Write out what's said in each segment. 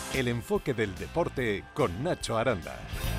El enfoque del deporte con Nacho Aranda.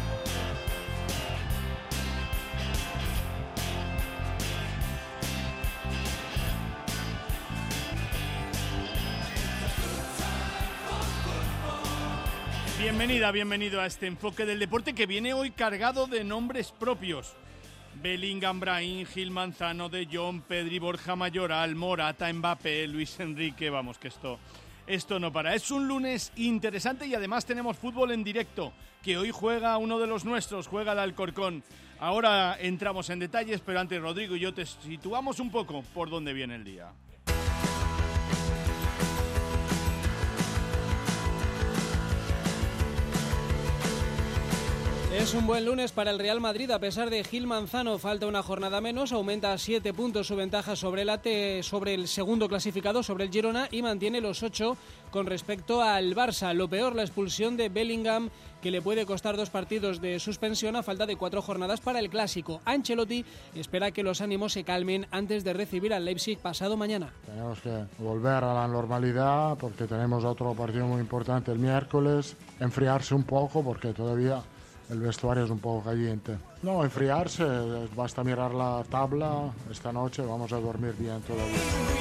Bienvenido a este enfoque del deporte que viene hoy cargado de nombres propios. Bellingham, Brahim, Gil Manzano, De Jong, Pedri, Borja Mayoral, Morata, Mbappé, Luis Enrique. Vamos, que esto no para. Es un lunes interesante y además tenemos fútbol en directo, que hoy juega uno de los nuestros, juega el Alcorcón. Ahora entramos en detalles, pero antes Rodrigo y yo te situamos un poco por dónde viene el día. Es un buen lunes para el Real Madrid, a pesar de Gil Manzano, falta una jornada menos, aumenta a 7 puntos su ventaja sobre el segundo clasificado, sobre el Girona, y mantiene los 8 con respecto al Barça. Lo peor, la expulsión de Bellingham, que le puede costar 2 partidos de suspensión a falta de 4 jornadas para el Clásico. Ancelotti espera que los ánimos se calmen antes de recibir al Leipzig pasado mañana. Tenemos que volver a la normalidad porque tenemos otro partido muy importante el miércoles, enfriarse un poco porque todavía el vestuario es un poco caliente. No, enfriarse, basta mirar la tabla. Esta noche vamos a dormir bien todavía.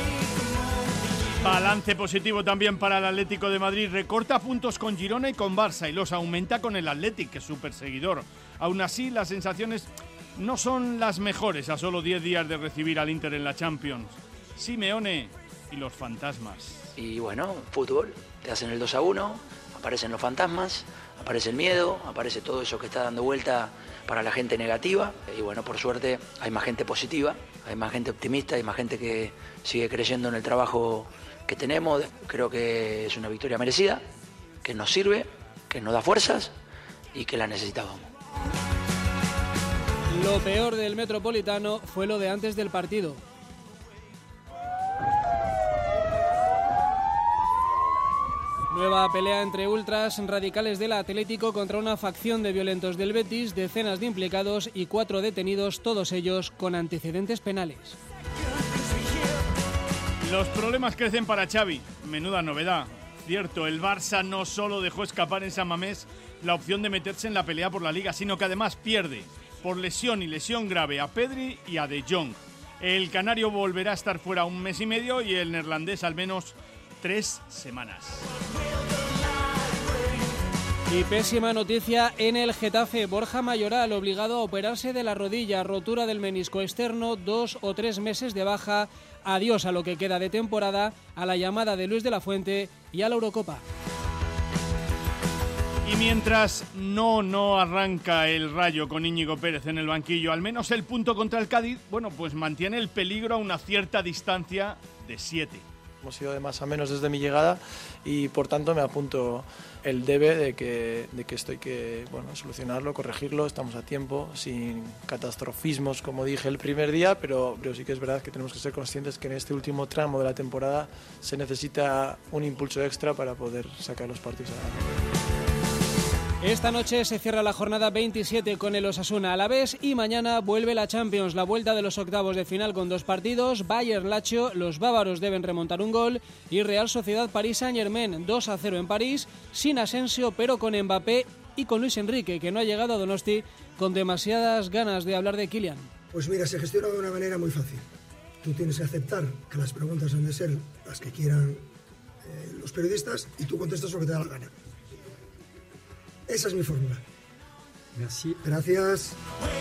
Balance positivo también para el Atlético de Madrid. Recorta puntos con Girona y con Barça y los aumenta con el Athletic, que es su perseguidor. Aún así, las sensaciones no son las mejores a solo 10 días de recibir al Inter en la Champions. Simeone y los fantasmas. Y bueno, fútbol, te hacen el 2-1, aparecen los fantasmas, aparece el miedo, aparece todo eso que está dando vuelta para la gente negativa. Y bueno, por suerte hay más gente positiva, hay más gente optimista, hay más gente que sigue creyendo en el trabajo que tenemos. Creo que es una victoria merecida, que nos sirve, que nos da fuerzas y que la necesitábamos. Lo peor del Metropolitano fue lo de antes del partido. Nueva pelea entre ultras radicales del Atlético contra una facción de violentos del Betis, decenas de implicados y 4 detenidos, todos ellos con antecedentes penales. Los problemas crecen para Xavi, menuda novedad. Cierto, el Barça no solo dejó escapar en San Mamés la opción de meterse en la pelea por la Liga, sino que además pierde, por lesión y lesión grave, a Pedri y a De Jong. El canario volverá a estar fuera 1 mes y medio y el neerlandés al menos 3 semanas. Y pésima noticia en el Getafe. Borja Mayoral obligado a operarse de la rodilla, rotura del menisco externo, 2 o 3 meses de baja. Adiós a lo que queda de temporada, a la llamada de Luis de la Fuente y a la Eurocopa. Y mientras no arranca el Rayo con Íñigo Pérez en el banquillo, al menos el punto contra el Cádiz, bueno, pues mantiene el peligro a una cierta distancia de 7. Hemos ido de más a menos desde mi llegada y por tanto me apunto el debe de que esto hay que solucionarlo, corregirlo, estamos a tiempo, sin catastrofismos como dije el primer día, pero sí que es verdad que tenemos que ser conscientes que en este último tramo de la temporada se necesita un impulso extra para poder sacar los partidos adelante. Esta noche se cierra la jornada 27 con el Osasuna Alavés y mañana vuelve la Champions, la vuelta de los octavos de final con 2 partidos, Bayern-Lazio, los bávaros deben remontar un gol y Real Sociedad-París Saint-Germain, 2-0 en París, sin Asensio pero con Mbappé y con Luis Enrique, que no ha llegado a Donosti con demasiadas ganas de hablar de Kylian. Pues mira, se gestiona de una manera muy fácil. Tú tienes que aceptar que las preguntas han de ser las que quieran los periodistas y tú contestas lo que te da la gana. Esa es mi fórmula. Merci. Gracias.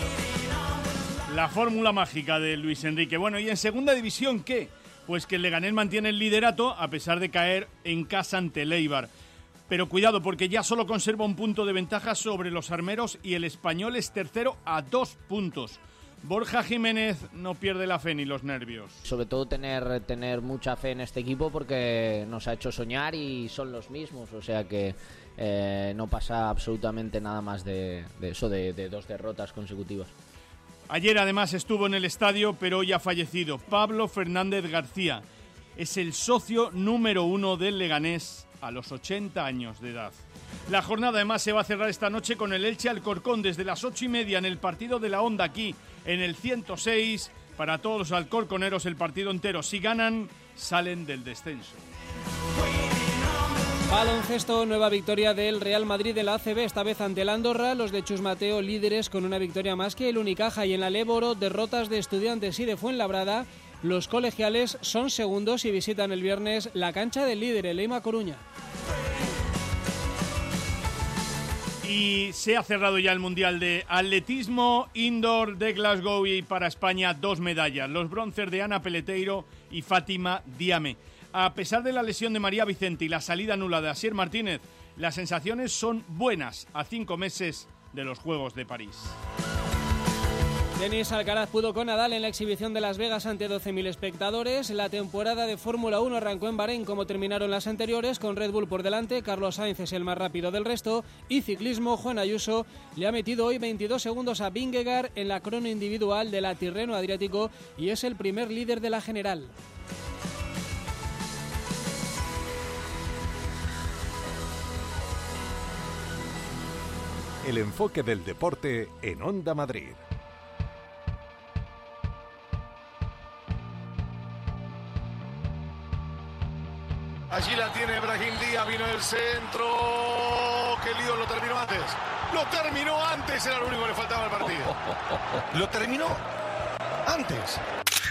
La fórmula mágica de Luis Enrique. Bueno, ¿y en segunda división qué? Pues que el Leganés mantiene el liderato a pesar de caer en casa ante el Eibar. Pero cuidado, porque ya solo conserva 1 punto de ventaja sobre los armeros y el Español es tercero a 2 puntos. Borja Jiménez no pierde la fe ni los nervios. Sobre todo tener mucha fe en este equipo porque nos ha hecho soñar y son los mismos, o sea que no pasa absolutamente nada más de eso, de 2 derrotas consecutivas. Ayer además estuvo en el estadio, pero hoy ha fallecido. Pablo Fernández García es el socio número 1 del Leganés a los 80 años de edad. La jornada además se va a cerrar esta noche con el Elche Alcorcón desde las 8:30 en el partido de la Onda aquí en el 106. Para todos los alcorconeros el partido entero. Si ganan, salen del descenso. Baloncesto, nueva victoria del Real Madrid en la ACB, esta vez ante el Andorra. Los de Chus Mateo líderes con una victoria más que el Unicaja, y en la Léboro derrotas de Estudiantes y de Fuenlabrada. Los colegiales son segundos y visitan el viernes la cancha del líder, el Eima Coruña. Y se ha cerrado ya el Mundial de Atletismo Indoor de Glasgow, y para España 2 medallas, los bronces de Ana Peleteiro y Fátima Diame. A pesar de la lesión de María Vicente y la salida nula de Asier Martínez, las sensaciones son buenas a 5 meses de los Juegos de París. Denis Alcaraz pudo con Nadal en la exhibición de Las Vegas ante 12.000 espectadores. La temporada de Fórmula 1 arrancó en Bahrein como terminaron las anteriores, con Red Bull por delante. Carlos Sainz es el más rápido del resto. Y ciclismo, Juan Ayuso le ha metido hoy 22 segundos a Vingegaard en la crono individual de la Tirreno Adriático y es el primer líder de la general. El enfoque del deporte en Onda Madrid. Allí la tiene Brahim Díaz, vino el centro. ¡Qué lío! Lo terminó antes. Lo terminó antes, era lo único que le faltaba al partido. Lo terminó antes.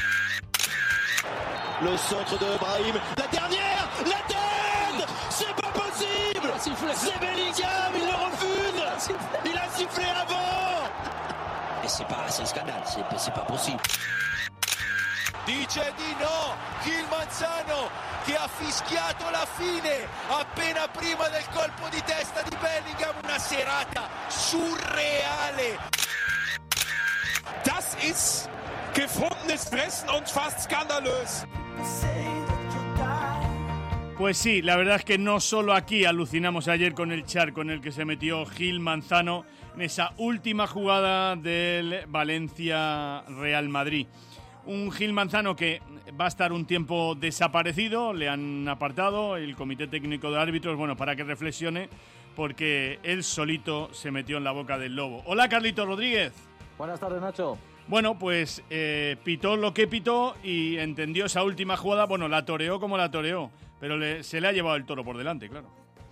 Le centre de Brahim. La dernière, la tête. C'est pas possible. C'est Bellingham, il le refuse. Il a sifflé avant. Et c'est un scandale, c'est pas possible. Dice di no Gil Manzano, che ha fischiato la fine appena prima del colpo di testa di Bellingham. Una serata surreale. Das ist gefundenes Fressen und fast skandalös. Pues sí, la verdad es que no solo aquí alucinamos ayer con el charco en el que se metió Gil Manzano en esa última jugada del Valencia Real Madrid. Un Gil Manzano que va a estar un tiempo desaparecido, le han apartado el Comité Técnico de Árbitros, bueno, para que reflexione, porque él solito se metió en la boca del lobo. Hola, Carlito Rodríguez. Buenas tardes, Nacho. Bueno, pues pitó lo que pitó y entendió esa última jugada, bueno, la toreó como la toreó, pero se le ha llevado el toro por delante, claro.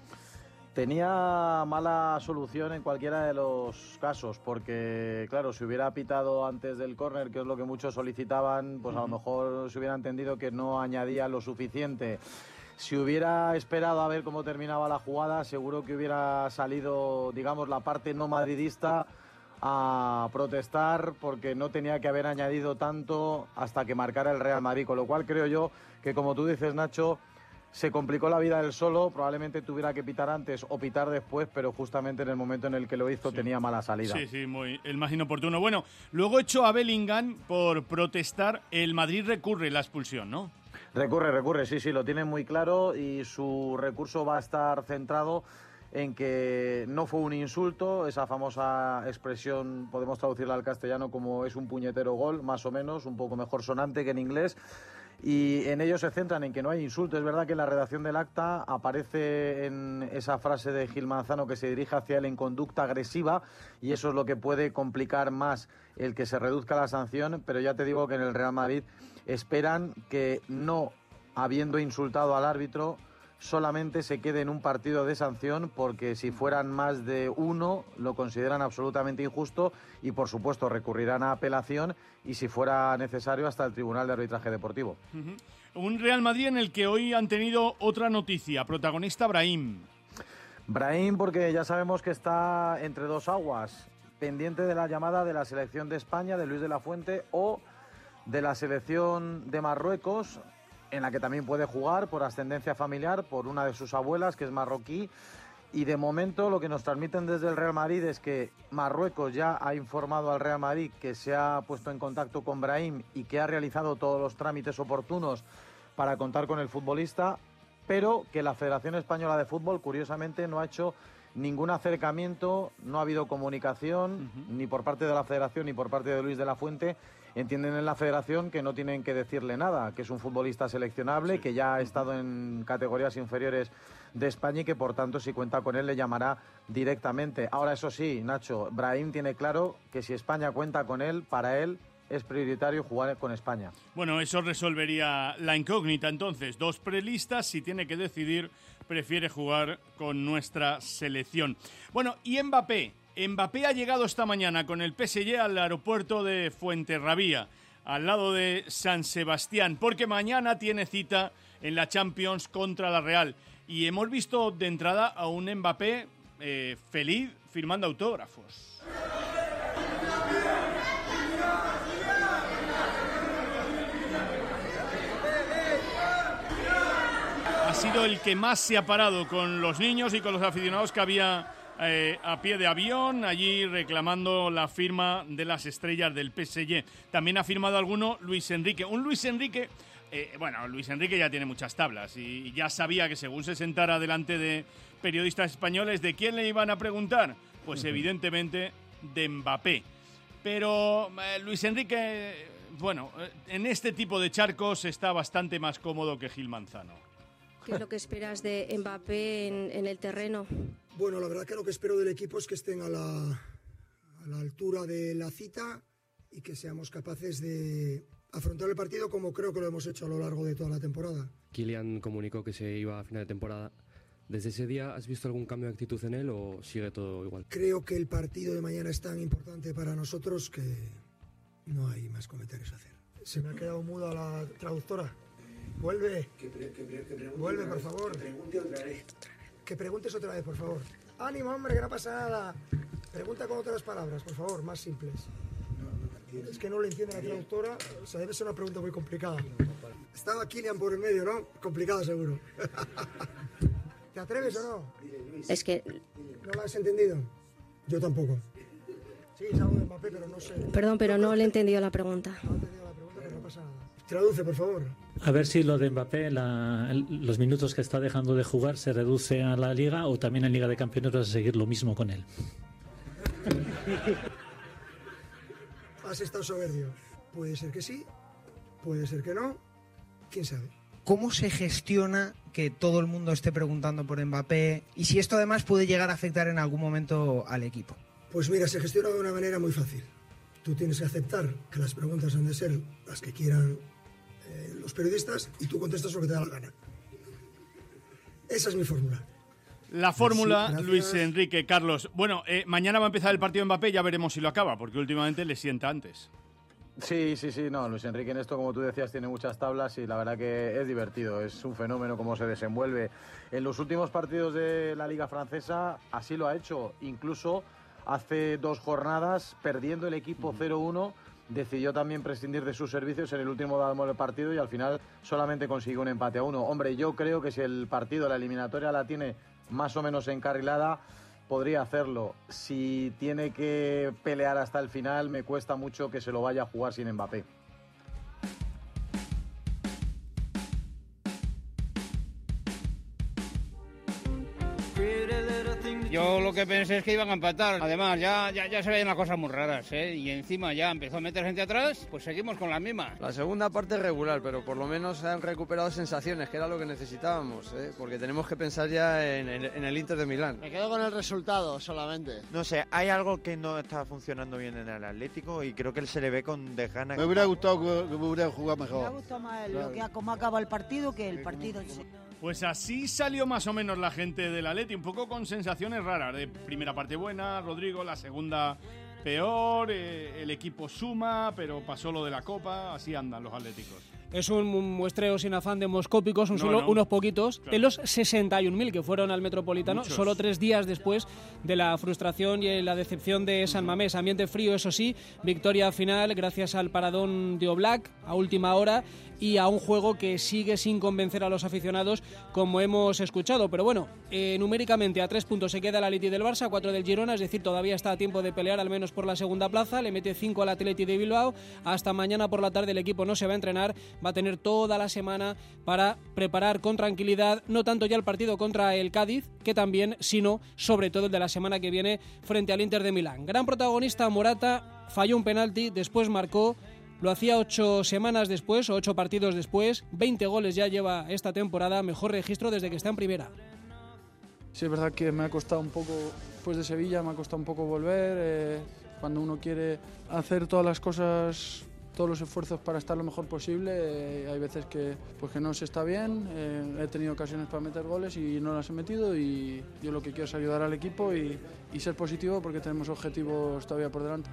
Tenía mala solución en cualquiera de los casos, porque, claro, si hubiera pitado antes del córner, que es lo que muchos solicitaban, pues a lo mejor se hubiera entendido que no añadía lo suficiente. Si hubiera esperado a ver cómo terminaba la jugada, seguro que hubiera salido, digamos, la parte no madridista a protestar porque no tenía que haber añadido tanto hasta que marcara el Real Madrid, con lo cual creo yo que, como tú dices, Nacho, se complicó la vida él solo, probablemente tuviera que pitar antes o pitar después, pero justamente en el momento en el que lo hizo tenía mala salida. Sí, sí, el más inoportuno. Bueno, luego echó a Bellingham por protestar, el Madrid recurre la expulsión, ¿no? Recurre, sí, lo tiene muy claro y su recurso va a estar centrado en que no fue un insulto, esa famosa expresión podemos traducirla al castellano como es un puñetero gol, más o menos, un poco mejor sonante que en inglés. Y en ello se centran en que no hay insulto. Es verdad que en la redacción del acta aparece en esa frase de Gil Manzano que se dirige hacia él en conducta agresiva y eso es lo que puede complicar más el que se reduzca la sanción, pero ya te digo que en el Real Madrid esperan que no habiendo insultado al árbitro solamente se quede en un partido de sanción, porque si fueran más de uno lo consideran absolutamente injusto y por supuesto recurrirán a apelación y si fuera necesario hasta el Tribunal de Arbitraje Deportivo. Un Real Madrid en el que hoy han tenido otra noticia, protagonista Brahim, porque ya sabemos que está entre dos aguas, pendiente de la llamada de la selección de España, de Luis de la Fuente, o de la selección de Marruecos, en la que también puede jugar por ascendencia familiar, por una de sus abuelas, que es marroquí. Y de momento lo que nos transmiten desde el Real Madrid es que Marruecos ya ha informado al Real Madrid que se ha puesto en contacto con Brahim y que ha realizado todos los trámites oportunos para contar con el futbolista, pero que la Federación Española de Fútbol, curiosamente, no ha hecho ningún acercamiento, no ha habido comunicación, ni por parte de la Federación ni por parte de Luis de la Fuente. Entienden en la Federación que no tienen que decirle nada, que es un futbolista seleccionable, que ya ha estado en categorías inferiores de España y que por tanto si cuenta con él le llamará directamente. Ahora eso sí, Nacho, Brahim tiene claro que si España cuenta con él, para él es prioritario jugar con España. Bueno, eso resolvería la incógnita entonces. 2 prelistas, si tiene que decidir, prefiere jugar con nuestra selección. Bueno, y Mbappé. Mbappé ha llegado esta mañana con el PSG al aeropuerto de Fuenterrabía, al lado de San Sebastián, porque mañana tiene cita en la Champions contra la Real. Y hemos visto de entrada a un Mbappé feliz firmando autógrafos. Ha sido el que más se ha parado con los niños y con los aficionados que había a pie de avión, allí reclamando la firma de las estrellas del PSG. También ha firmado alguno Luis Enrique. Un Luis Enrique, Luis Enrique ya tiene muchas tablas y ya sabía que según se sentara delante de periodistas españoles, ¿de quién le iban a preguntar? Pues evidentemente de Mbappé. Pero Luis Enrique, en este tipo de charcos está bastante más cómodo que Gil Manzano. ¿Qué es lo que esperas de Mbappé en el terreno? Bueno, la verdad que lo que espero del equipo es que estén a la altura de la cita y que seamos capaces de afrontar el partido como creo que lo hemos hecho a lo largo de toda la temporada. Kylian comunicó que se iba a final de temporada. ¿Desde ese día has visto algún cambio de actitud en él o sigue todo igual? Creo que el partido de mañana es tan importante para nosotros que no hay más comentarios a hacer. Se me ha quedado muda la traductora. Vuelve. Vuelve, por favor. Que preguntes otra vez, por favor. ¡Ánimo, hombre, que no pasa nada! Pregunta con otras palabras, por favor, más simples. Es que no le entiende la traductora, o sea, debe ser una pregunta muy complicada. Estaba Kylian por el medio, ¿no? Complicado, seguro. ¿Te atreves o no? Es que... ¿No lo has entendido? Yo tampoco. Sí, es algo de Mbappé, pero no sé. Perdón, pero no le he entendido la pregunta. No he entendido la pregunta, pero no pasa nada. Traduce, por favor. A ver si lo de Mbappé, los minutos que está dejando de jugar, se reduce a la Liga o también en Liga de Campeones vas a seguir lo mismo con él. Has estado soberbio. Puede ser que sí, puede ser que no. ¿Quién sabe? ¿Cómo se gestiona que todo el mundo esté preguntando por Mbappé? Y si esto además puede llegar a afectar en algún momento al equipo. Pues mira, se gestiona de una manera muy fácil. Tú tienes que aceptar que las preguntas han de ser las que quieran los periodistas y tú contestas lo que te da la gana. Esa es mi fórmula. La fórmula, Sí, Luis Enrique, Carlos. Bueno, mañana va a empezar el partido de Mbappé, ya veremos si lo acaba, porque últimamente le sienta antes. Sí, no, Luis Enrique en esto, como tú decías, tiene muchas tablas y la verdad que es divertido, es un fenómeno cómo se desenvuelve. En los últimos partidos de la Liga Francesa así lo ha hecho, incluso hace 2 jornadas, perdiendo el equipo 0-1, decidió también prescindir de sus servicios en el último tramo del partido y al final solamente consiguió un empate a 1. Hombre, yo creo que si el partido, la eliminatoria la tiene más o menos encarrilada, podría hacerlo. Si tiene que pelear hasta el final, me cuesta mucho que se lo vaya a jugar sin Mbappé. Yo lo que pensé es que iban a empatar. Además, ya se veían las cosas muy raras, ¿eh? Y encima ya empezó a meter gente atrás, pues seguimos con las mismas. La segunda parte es regular, pero por lo menos se han recuperado sensaciones, que era lo que necesitábamos, ¿eh? Porque tenemos que pensar ya en el Inter de Milán. Me quedo con el resultado solamente. No sé, hay algo que no está funcionando bien en el Atlético y creo que él se le ve con desgana. Me hubiera gustado que me hubiera jugado mejor. Me ha gustado más cómo acaba el partido que el partido en sí. Pues así salió más o menos la gente del Atleti, un poco con sensaciones raras. De primera parte buena, Rodrigo, la segunda peor, el equipo suma, pero pasó lo de la Copa, así andan los atléticos. Es un muestreo sin afán demoscópicos, unos poquitos, claro. De los 61.000 que fueron al Metropolitano, muchos. Solo 3 días después de la frustración y la decepción de San Mamés. Ambiente frío, eso sí, victoria final gracias al paradón de Oblak a última hora y a un juego que sigue sin convencer a los aficionados, como hemos escuchado. Pero bueno, numéricamente a 3 puntos se queda el Atleti del Barça, 4 del Girona, es decir, todavía está a tiempo de pelear al menos por la segunda plaza. Le mete 5 al Atleti de Bilbao. Hasta mañana por la tarde el equipo no se va a entrenar, va a tener toda la semana para preparar con tranquilidad, no tanto ya el partido contra el Cádiz, que también, sino sobre todo el de la semana que viene frente al Inter de Milán. Gran protagonista Morata, falló un penalti, después marcó. Lo hacía 8 semanas después, o 8 partidos después. 20 goles ya lleva esta temporada, mejor registro desde que está en primera. Sí, es verdad que me ha costado un poco, después de Sevilla, me ha costado un poco volver. Cuando uno quiere hacer todas las cosas todos los esfuerzos para estar lo mejor posible. Hay veces que no se está bien, he tenido ocasiones para meter goles y no las he metido, y yo lo que quiero es ayudar al equipo y ser positivo porque tenemos objetivos todavía por delante.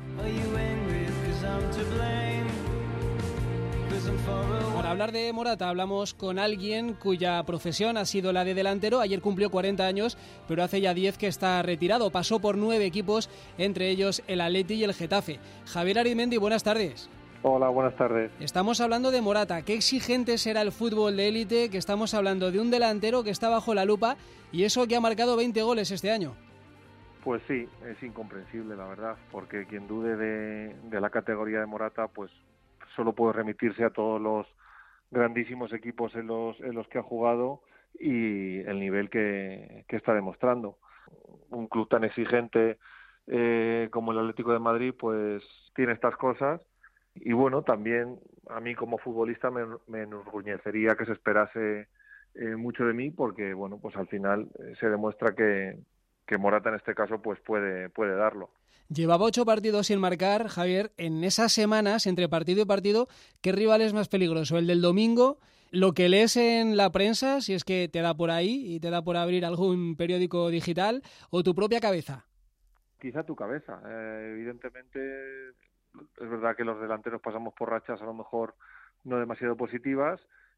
Para hablar de Morata hablamos con alguien cuya profesión ha sido la de delantero. Ayer cumplió 40 años, pero hace ya 10 que está retirado. Pasó por 9 equipos, entre ellos el Atleti y el Getafe. Javier Arizmendi, buenas tardes. Hola, buenas tardes. Estamos hablando de Morata. ¿Qué exigente será el fútbol de élite? Que estamos hablando de un delantero que está bajo la lupa, y eso que ha marcado 20 goles este año. Pues sí, es incomprensible, la verdad, porque quien dude de la categoría de Morata, pues solo puede remitirse a todos los grandísimos equipos en los que ha jugado y el nivel que está demostrando. Un club tan exigente como el Atlético de Madrid, pues tiene estas cosas, y bueno, también a mí como futbolista me enorgullecería que se esperase mucho de mí, porque bueno, pues al final se demuestra que Morata en este caso pues puede darlo. Llevaba 8 partidos sin marcar, Javier. En esas semanas, entre partido y partido, ¿qué rival es más peligroso? ¿El del domingo? ¿Lo que lees en la prensa, si es que te da por ahí y te da por abrir algún periódico digital, o tu propia cabeza? Quizá tu cabeza. Evidentemente, es verdad que los delanteros pasamos por rachas a lo mejor no demasiado positivas,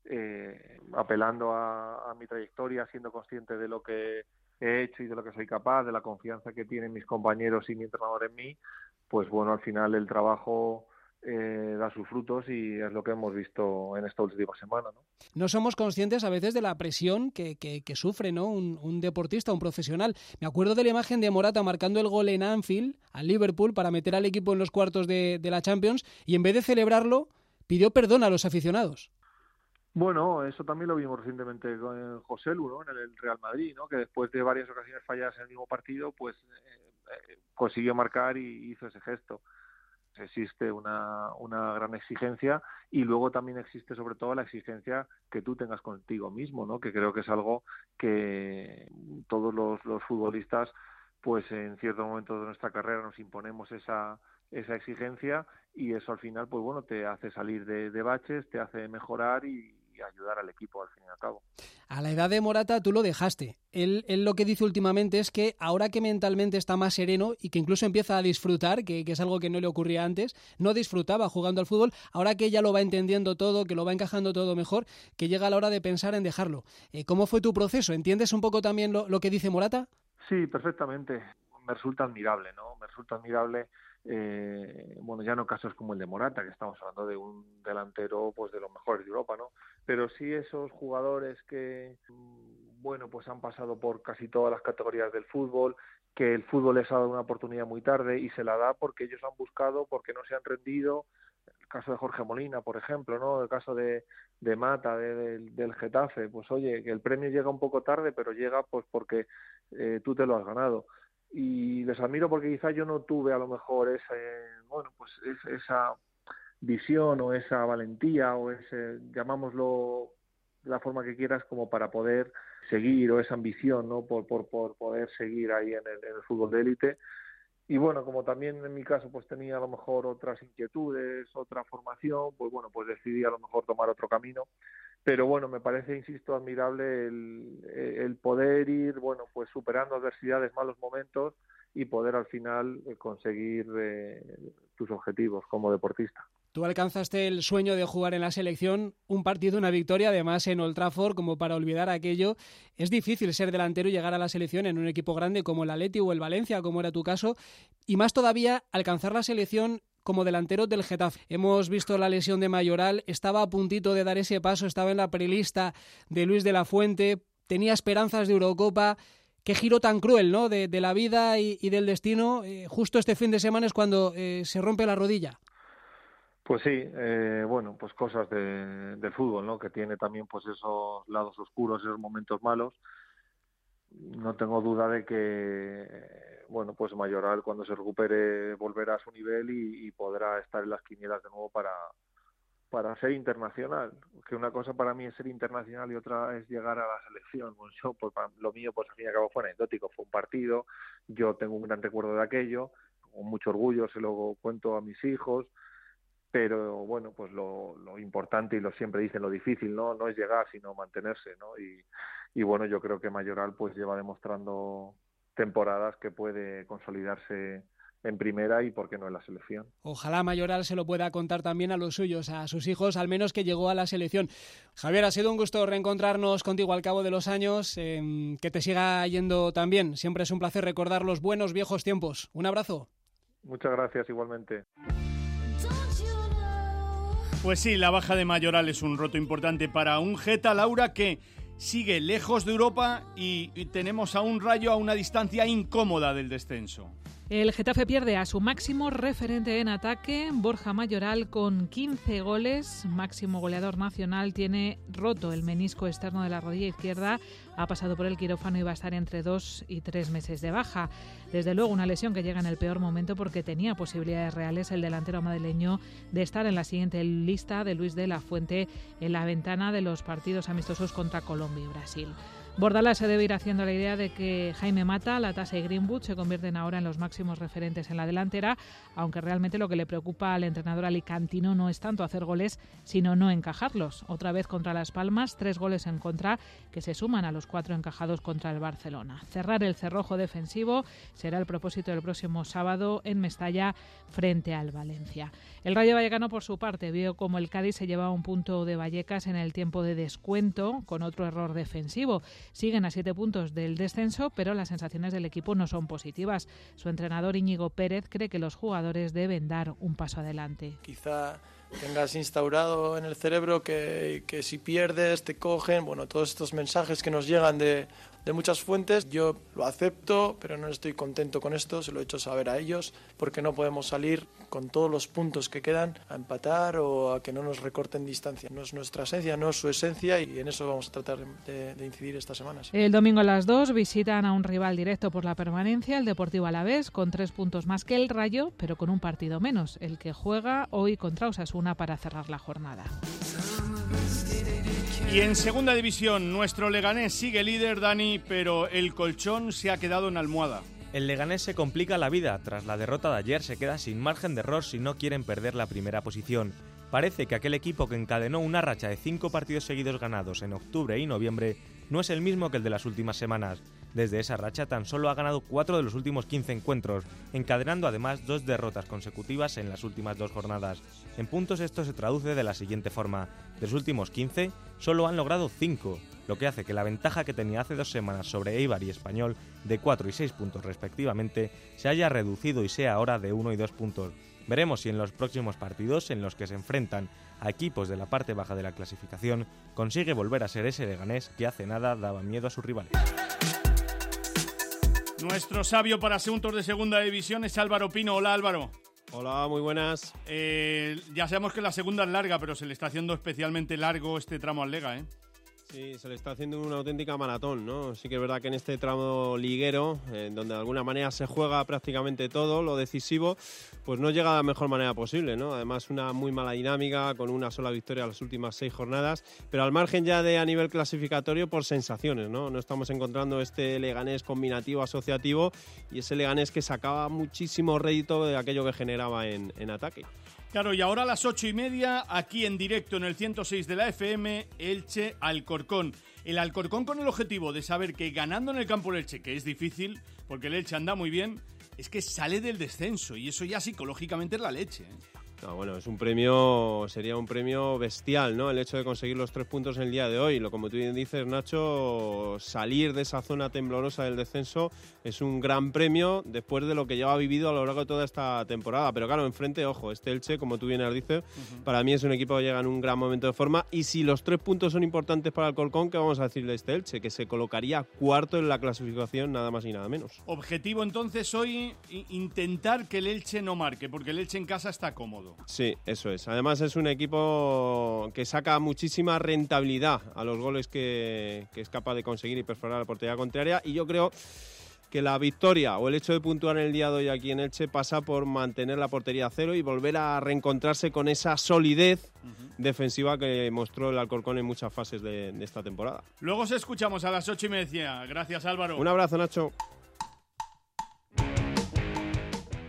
apelando a mi trayectoria, siendo consciente de lo que he hecho y de lo que soy capaz, de la confianza que tienen mis compañeros y mi entrenador en mí, pues bueno, al final el trabajo da sus frutos y es lo que hemos visto en esta última semana, ¿no? No somos conscientes a veces de la presión que sufre, ¿no? un deportista, un profesional. Me acuerdo de la imagen de Morata marcando el gol en Anfield, al Liverpool, para meter al equipo en los cuartos de la Champions, y en vez de celebrarlo, pidió perdón a los aficionados. Bueno, eso también lo vimos recientemente con José Lu, ¿no? En el Real Madrid, ¿no? Que después de varias ocasiones falladas en el mismo partido, pues consiguió marcar y hizo ese gesto. Existe una gran exigencia, y luego también existe sobre todo la exigencia que tú tengas contigo mismo, ¿no? Que creo que es algo que todos los futbolistas, pues en cierto momento de nuestra carrera nos imponemos esa exigencia, y eso al final, pues bueno, te hace salir de baches, te hace mejorar y ayudar al equipo al fin y al cabo. A la edad de Morata tú lo dejaste. Él lo que dice últimamente es que ahora que mentalmente está más sereno y que incluso empieza a disfrutar, que es algo que no le ocurría antes, no disfrutaba jugando al fútbol, ahora que ya lo va entendiendo todo, que lo va encajando todo mejor, que llega la hora de pensar en dejarlo. ¿Cómo fue tu proceso? ¿Entiendes un poco también lo que dice Morata? Sí, perfectamente. Me resulta admirable, ¿no? Me resulta admirable. Bueno, ya no casos como el de Morata, que estamos hablando de un delantero pues de los mejores de Europa, ¿no? Pero sí esos jugadores que, bueno, pues han pasado por casi todas las categorías del fútbol, que el fútbol les ha dado una oportunidad muy tarde y se la da porque ellos han buscado, porque no se han rendido. El caso de Jorge Molina, por ejemplo, ¿no? El caso de Mata, del Getafe, pues oye, que el premio llega un poco tarde, pero llega pues porque tú te lo has ganado. Y les admiro porque quizá yo no tuve a lo mejor esa visión o esa valentía o ese, llamámoslo la forma que quieras, como para poder seguir, o esa ambición, ¿no? Por poder seguir ahí en el fútbol de élite. Y bueno, como también en mi caso pues tenía a lo mejor otras inquietudes, otra formación, pues bueno, pues decidí a lo mejor tomar otro camino. Pero bueno, me parece, insisto, admirable el poder ir, bueno, pues superando adversidades, malos momentos, y poder al final conseguir tus objetivos como deportista. Tú alcanzaste el sueño de jugar en la selección, un partido, una victoria, además en Old Trafford, como para olvidar aquello. Es difícil ser delantero y llegar a la selección en un equipo grande como el Atleti o el Valencia, como era tu caso, y más todavía alcanzar la selección como delantero del Getafe. Hemos visto la lesión de Mayoral, estaba a puntito de dar ese paso, estaba en la prelista de Luis de la Fuente, tenía esperanzas de Eurocopa. Qué giro tan cruel, ¿no? De la vida y del destino. Justo este fin de semana es cuando se rompe la rodilla. Pues sí, bueno, pues cosas del fútbol, ¿no? Que tiene también pues esos lados oscuros, esos momentos malos. No tengo duda de que, bueno, pues Mayoral cuando se recupere volverá a su nivel y podrá estar en las quinielas de nuevo para ser internacional. Que una cosa para mí es ser internacional y otra es llegar a la selección. Bueno, yo, pues, lo mío, pues al fin y al cabo fue anecdótico, fue un partido, yo tengo un gran recuerdo de aquello, con mucho orgullo se lo cuento a mis hijos, pero bueno, pues lo importante, y lo siempre dicen, lo difícil no es llegar, sino mantenerse, ¿no? Y bueno, yo creo que Mayoral pues lleva demostrando temporadas que puede consolidarse en primera y por qué no en la selección. Ojalá Mayoral se lo pueda contar también a los suyos, a sus hijos, al menos que llegó a la selección. Javier, ha sido un gusto reencontrarnos contigo al cabo de los años, que te siga yendo tan bien. Siempre es un placer recordar los buenos viejos tiempos. Un abrazo. Muchas gracias, igualmente. Pues sí, la baja de Mayoral es un roto importante para un Geta, Laura, que sigue lejos de Europa y tenemos a un Rayo a una distancia incómoda del descenso. El Getafe pierde a su máximo referente en ataque, Borja Mayoral, con 15 goles, máximo goleador nacional, tiene roto el menisco externo de la rodilla izquierda, ha pasado por el quirófano y va a estar entre 2 y 3 meses de baja. Desde luego una lesión que llega en el peor momento porque tenía posibilidades reales el delantero madrileño de estar en la siguiente lista de Luis de la Fuente en la ventana de los partidos amistosos contra Colombia y Brasil. Bordalás se debe ir haciendo la idea de que Jaime Mata, Latasa y Greenwood se convierten ahora en los máximos referentes en la delantera, aunque realmente lo que le preocupa al entrenador alicantino no es tanto hacer goles, sino no encajarlos. Otra vez contra Las Palmas, 3 goles en contra que se suman a los 4 encajados contra el Barcelona. Cerrar el cerrojo defensivo será el propósito del próximo sábado en Mestalla frente al Valencia. El Rayo Vallecano, por su parte, vio como el Cádiz se llevaba un punto de Vallecas en el tiempo de descuento con otro error defensivo. Siguen a 7 puntos del descenso, pero las sensaciones del equipo no son positivas. Su entrenador Íñigo Pérez cree que los jugadores deben dar un paso adelante. Quizá tengas instaurado en el cerebro que si pierdes te cogen, bueno, todos estos mensajes que nos llegan de muchas fuentes. Yo lo acepto, pero no estoy contento con esto, se lo he hecho saber a ellos, porque no podemos salir con todos los puntos que quedan a empatar o a que no nos recorten distancia. No es nuestra esencia, no es su esencia, y en eso vamos a tratar de incidir estas semanas. El domingo a las 2 visitan a un rival directo por la permanencia, el Deportivo Alavés, con 3 puntos más que el Rayo, pero con un partido menos, el que juega hoy contra Osasuna para cerrar la jornada. Y en segunda división, nuestro Leganés sigue líder, Dani, pero el colchón se ha quedado en almohada. El Leganés se complica la vida. Tras la derrota de ayer se queda sin margen de error si no quieren perder la primera posición. Parece que aquel equipo que encadenó una racha de 5 partidos seguidos ganados en octubre y noviembre no es el mismo que el de las últimas semanas. Desde esa racha tan solo ha ganado 4 de los últimos 15 encuentros, encadenando además 2 derrotas consecutivas en las últimas 2 jornadas. En puntos esto se traduce de la siguiente forma: de los últimos 15, solo han logrado 5, lo que hace que la ventaja que tenía hace 2 semanas sobre Eibar y Español, de 4 y 6 puntos respectivamente, se haya reducido y sea ahora de 1 y 2 puntos. Veremos si en los próximos partidos, en los que se enfrentan a equipos de la parte baja de la clasificación, consigue volver a ser ese Leganés que hace nada daba miedo a sus rivales. Nuestro sabio para asuntos de segunda división es Álvaro Pino. Hola, Álvaro. Hola, muy buenas. Ya sabemos que la segunda es larga, pero se le está haciendo especialmente largo este tramo al Lega, ¿eh? Sí, se le está haciendo una auténtica maratón, ¿no? Sí que es verdad que en este tramo liguero, donde de alguna manera se juega prácticamente todo, lo decisivo, pues no llega de la mejor manera posible, ¿no? Además, una muy mala dinámica, con una sola victoria en las últimas 6 jornadas, pero al margen ya de a nivel clasificatorio por sensaciones, ¿no? No estamos encontrando este Leganés combinativo, asociativo, y ese Leganés que sacaba muchísimo rédito de aquello que generaba en ataque. Claro, y ahora a las 8:30, aquí en directo en el 106 de la FM, Elche Alcorcón. El Alcorcón con el objetivo de saber que ganando en el campo del Elche, que es difícil, porque el Elche anda muy bien, es que sale del descenso, y eso ya psicológicamente es la leche, ¿eh? No, bueno, sería un premio bestial, ¿no? El hecho de conseguir los 3 puntos en el día de hoy. Como tú bien dices, Nacho, salir de esa zona temblorosa del descenso es un gran premio después de lo que ya ha vivido a lo largo de toda esta temporada. Pero claro, enfrente, ojo, este Elche, como tú bien has dicho, para mí es un equipo que llega en un gran momento de forma. Y si los 3 puntos son importantes para el Alcorcón, ¿qué vamos a decir de este Elche? Que se colocaría cuarto en la clasificación, nada más y nada menos. Objetivo entonces hoy, intentar que el Elche no marque, porque el Elche en casa está cómodo. Sí, eso es. Además es un equipo que saca muchísima rentabilidad a los goles que es capaz de conseguir y perforar la portería contraria, y yo creo que la victoria o el hecho de puntuar en el día de hoy aquí en Elche pasa por mantener la portería a cero y volver a reencontrarse con esa solidez defensiva que mostró el Alcorcón en muchas fases de esta temporada. Luego os escuchamos a las 8:30. Gracias, Álvaro. Un abrazo, Nacho.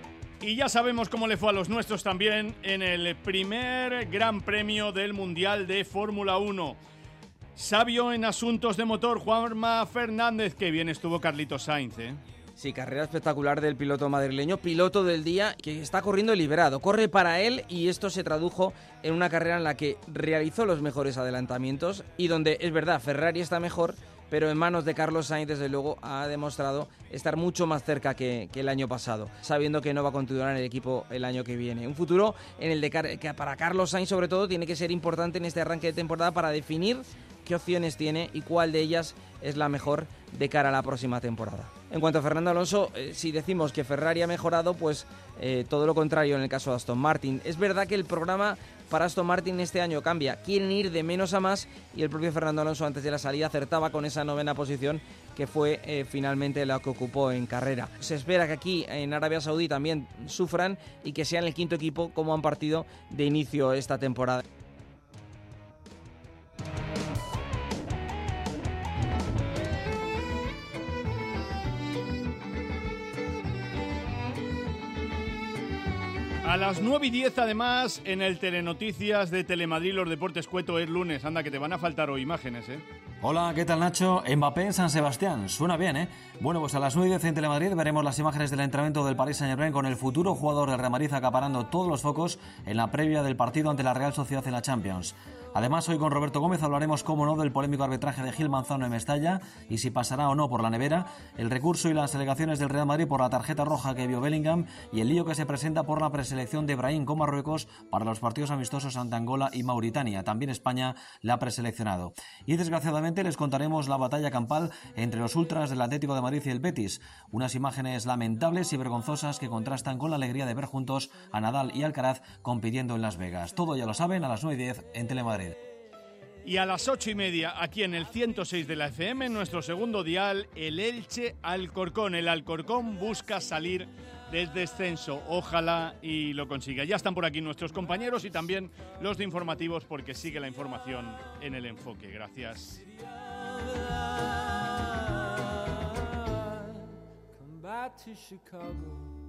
Y ya sabemos cómo le fue a los nuestros también en el primer Gran Premio del Mundial de Fórmula 1. Sabio en asuntos de motor, Juanma Fernández. Qué bien estuvo Carlitos Sainz, ¿eh? Sí, carrera espectacular del piloto madrileño, piloto del día, que está corriendo liberado. Corre para él y esto se tradujo en una carrera en la que realizó los mejores adelantamientos y donde, es verdad, Ferrari está mejor, pero en manos de Carlos Sainz, desde luego, ha demostrado estar mucho más cerca que el año pasado, sabiendo que no va a continuar en el equipo el año que viene. Un futuro en el que para Carlos Sainz, sobre todo, tiene que ser importante en este arranque de temporada para definir qué opciones tiene y cuál de ellas es la mejor de cara a la próxima temporada. En cuanto a Fernando Alonso, si decimos que Ferrari ha mejorado, pues todo lo contrario en el caso de Aston Martin. Es verdad que el programa para Aston Martin este año cambia. Quieren ir de menos a más y el propio Fernando Alonso antes de la salida acertaba con esa 9ª posición que fue finalmente la que ocupó en carrera. Se espera que aquí en Arabia Saudí también sufran y que sean el 5º equipo como han partido de inicio esta temporada. A las 9:10 además en el Telenoticias de Telemadrid los deportes cueto es lunes. Anda, que te van a faltar hoy imágenes, ¿eh? Hola, ¿qué tal Nacho? Mbappé en San Sebastián, suena bien, ¿eh? Bueno, pues a las 9:10 en Telemadrid veremos las imágenes del entrenamiento del Paris Saint-Germain con el futuro jugador del Real Madrid acaparando todos los focos en la previa del partido ante la Real Sociedad en la Champions. Además, hoy con Roberto Gómez hablaremos, cómo no, del polémico arbitraje de Gil Manzano en Mestalla y si pasará o no por la nevera, el recurso y las alegaciones del Real Madrid por la tarjeta roja que vio Bellingham y el lío que se presenta por la preselección de Brahim con Marruecos para los partidos amistosos ante Angola y Mauritania. También España la ha preseleccionado. Y desgraciadamente les contaremos la batalla campal entre los ultras del Atlético de Madrid y el Betis. Unas imágenes lamentables y vergonzosas que contrastan con la alegría de ver juntos a Nadal y Alcaraz compitiendo en Las Vegas. Todo ya lo saben a las 9:10 en Telemadrid. Y a las 8:30 aquí en el 106 de la FM, en nuestro segundo dial, el Elche Alcorcón. El Alcorcón busca salir del descenso. Ojalá y lo consiga. Ya están por aquí nuestros compañeros y también los de informativos porque sigue la información en El Enfoque. Gracias. Come back to Chicago.